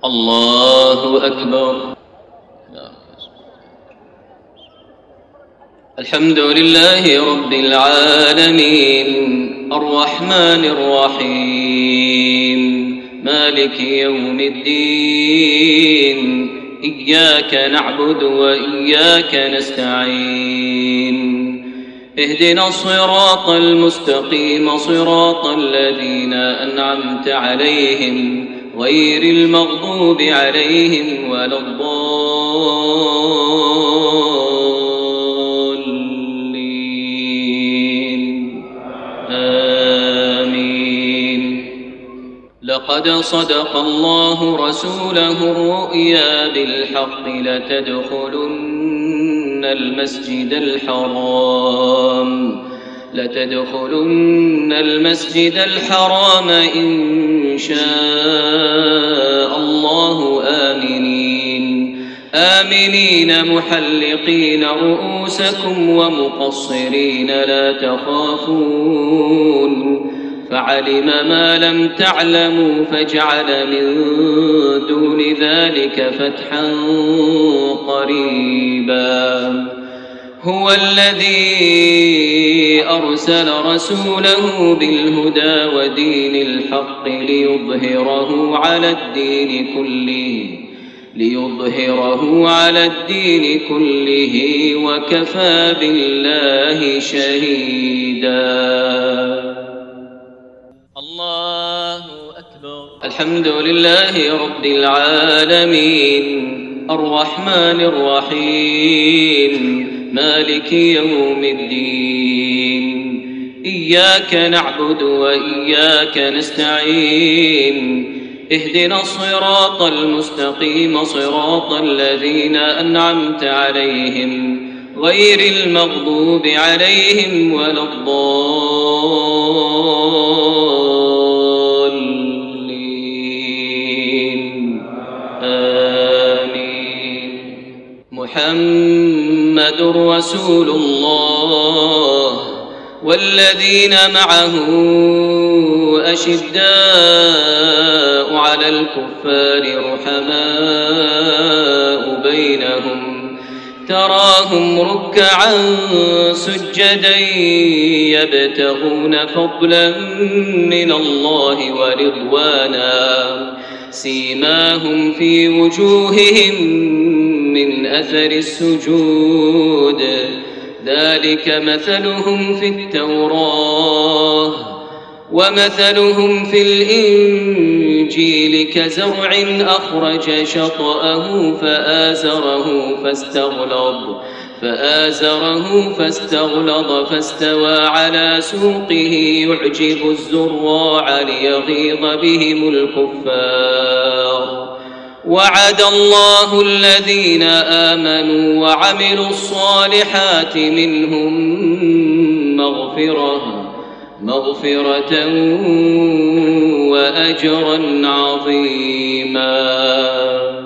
الله أكبر. الحمد لله رب العالمين الرحمن الرحيم مالك يوم الدين إياك نعبد وإياك نستعين اهدنا الصراط المستقيم صراط الذين أنعمت عليهم غير المغضوب عليهم ولا الضالين آمين. لقد صدق الله رسوله الرؤيا بالحق لتدخلن المسجد الحرام إن شاء الله آمنين محلقين رؤوسكم ومقصرين لا تخافون فعلم ما لم تعلموا فجعل من دون ذلك فتحا قريبا. هو الذي أرسل رسوله بالهدى ودين الحق ليظهره على الدين كله وكفى بالله شهيدا. الله أكبر. الحمد لله رب العالمين الرحمن الرحيم مالك يوم الدين إياك نعبد وإياك نستعين اهدنا الصراط المستقيم صراط الذين أنعمت عليهم غير المغضوب عليهم ولا الضالين آمين. محمد رسول الله والذين معه أشداء على الكفار رحماء بينهم تراهم ركعا سجدا يبتغون فضلا من الله ورضوانا سيماهم في وجوههم من أثر السجود ذلك مثلهم في التوراة ومثلهم في الإنجيل كزرع أخرج شطأه فآزره فاستغلظ فاستوى على سوقه يعجب الزراع ليغيظ بهم الكفار. وعد الله الذين آمنوا وعملوا الصالحات منهم مغفرة وأجرا عظيما.